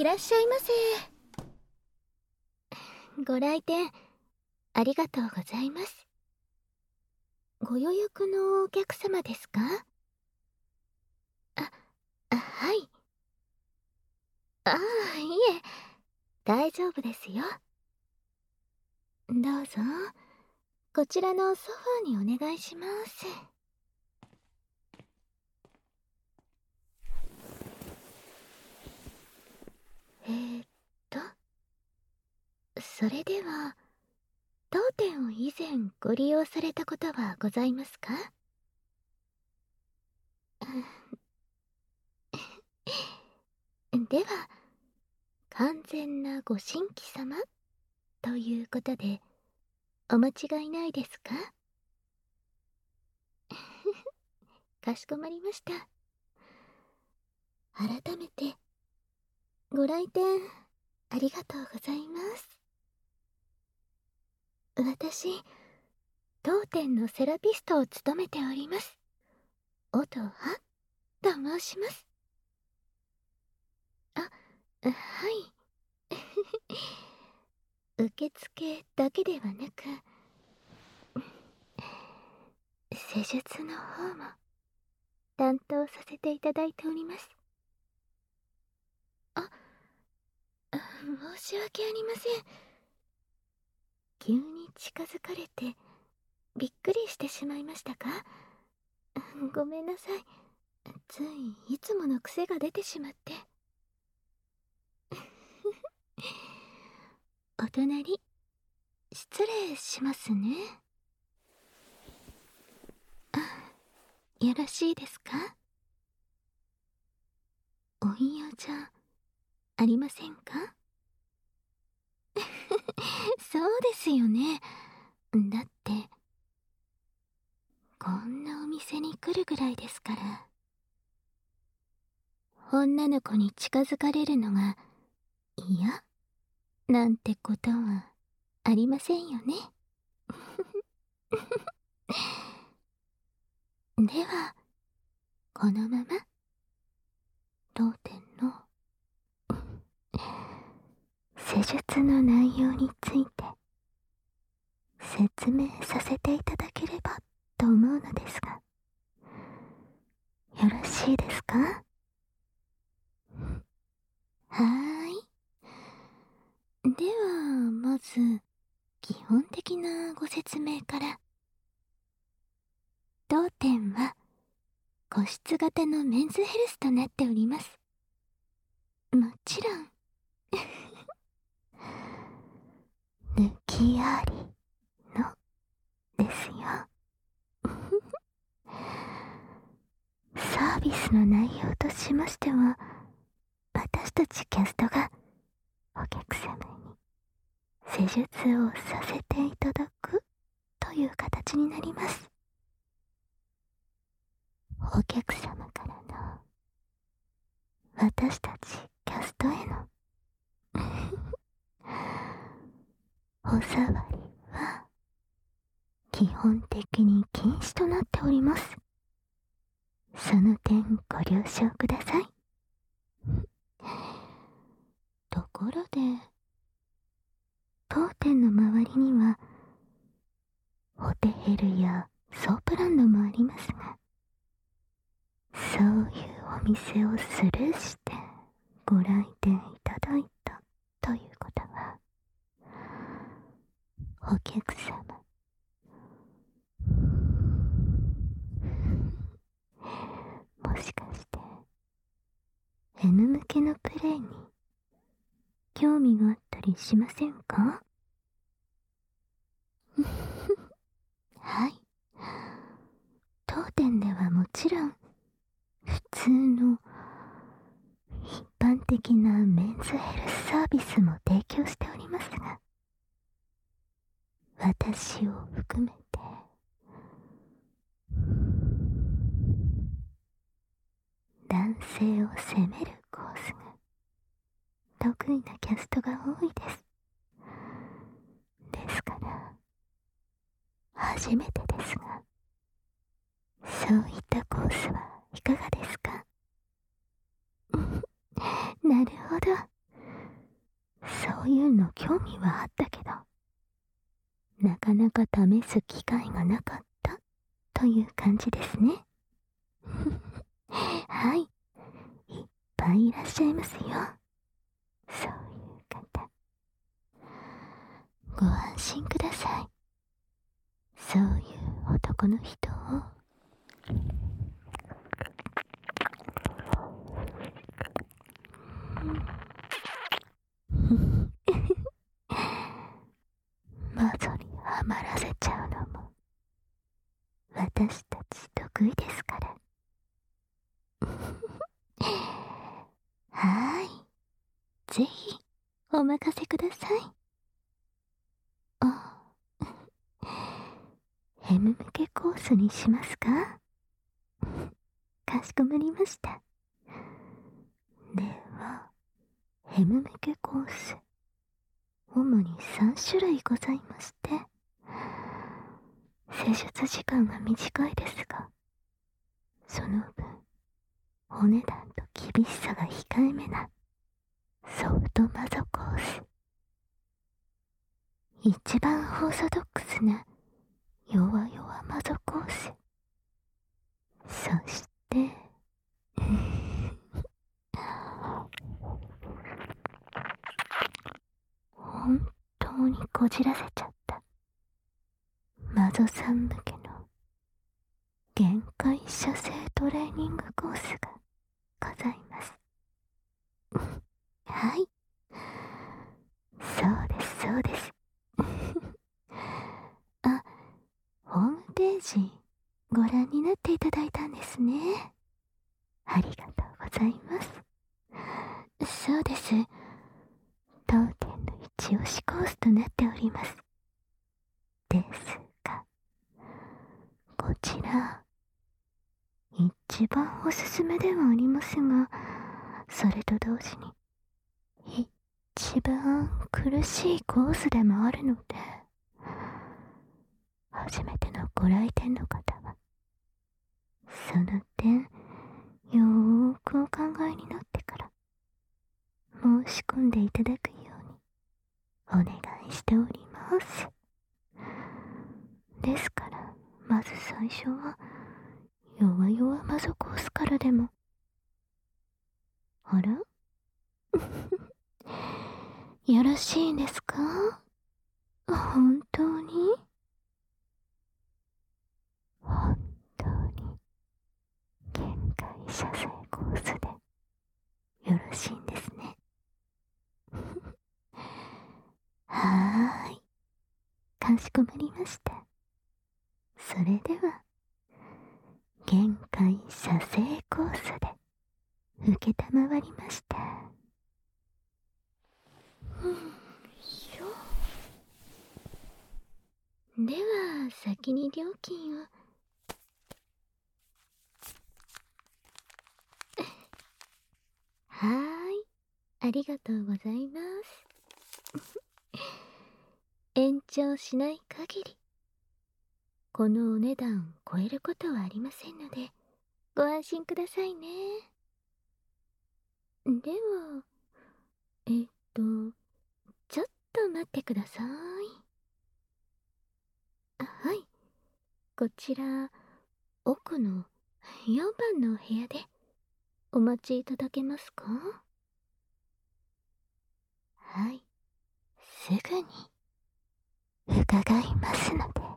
いらっしゃいませ。ご来店ありがとうございます。ご予約のお客様ですか？はい。いえ、大丈夫ですよ。どうぞ、こちらのソファーにお願いします。と、それでは、当店を以前ご利用されたことはございますか？では、完全なご新規様ということで、お間違いないですか？かしこまりました。改めて、ご来店ありがとうございます。私、当店のセラピストを務めております。音羽と申します。はい。受付だけではなく、施術の方も担当させていただいております。申し訳ありません。急に近づかれてびっくりしてしまいましたか？ごめんなさい。ついいつもの癖が出てしまって。お隣、失礼しますね。よろしいですか？お言いようじゃありませんか？そうですよね。だって、こんなお店に来るぐらいですから。女の子に近づかれるのが嫌なんてことはありませんよね。では、このまま当店の施術の内容について説明させていただければと思うのですが、よろしいですか？はーい。では、まず、基本的なご説明から。当店は、個室型のメンズヘルスとなっております。もちろん、抜きありのですよ。サービスの内容としましては、私たちキャストがお客様に施術をさせていただくという形になります。お客様からの私たちキャストへのお触りは基本的に禁止となっております。その点ご了承ください。ところで、当店の周りにはホテルやソープランドもありますが、そういうお店をスルーしてご来店いただいたということは、お客様、もしかして M 向けのプレイに興味があったりしませんか？はい。当店ではもちろん普通の一般的なメンズヘルスサービスも提供しておりますが、私を含めて男性を責めるコースが得意なキャストが多いです。ですから初めてですが、そういったコースはいかがですか？なるほど。 味はあったけど、なかなか試す機会がなかったという感じですね。はい、いっぱいいらっしゃいますよ。そういう方。ご安心ください。そういう男の人を。魔女にはまらせちゃうのも私たち得意ですから。はーい、ぜひお任せください。あ、ヘム向けコースにしますか？かしこまりました。では、ヘム向けコース、主に3種類ございまして、施術時間が短いですが、その分、お値段と厳しさが控えめなソフトマゾコース。一番オーソドックスな弱々マゾコース。そして本当にこじらせちゃったマゾさん向けの限界射精トレーニングコースがございます。はい、そうですそうです。あ、ホームページご覧になっていただいたんですね。ありがとうございます。そうです、当店の一押しコースとなっております。ですが、こちら一番おすすめではありますが、それと同時に一番苦しいコースでもあるので、初めてのご来店の方はその点よーくお考えになってから申し込んでいただくようにお願いしております。ですから、まず最初は弱々マゾコースからでも。あらよろしいんですか？本当に本当に限界射精コースでよろしいんですね。はーい、かしこまりました。それでは限界射精コースで承りました。では先に料金を。はーい、ありがとうございます。延長しない限りこのお値段を超えることはありませんのでご安心くださいね。ではちょっと待ってください。はい、こちら奥の4番のお部屋でお待ちいただけますか？はい、すぐに伺いますので。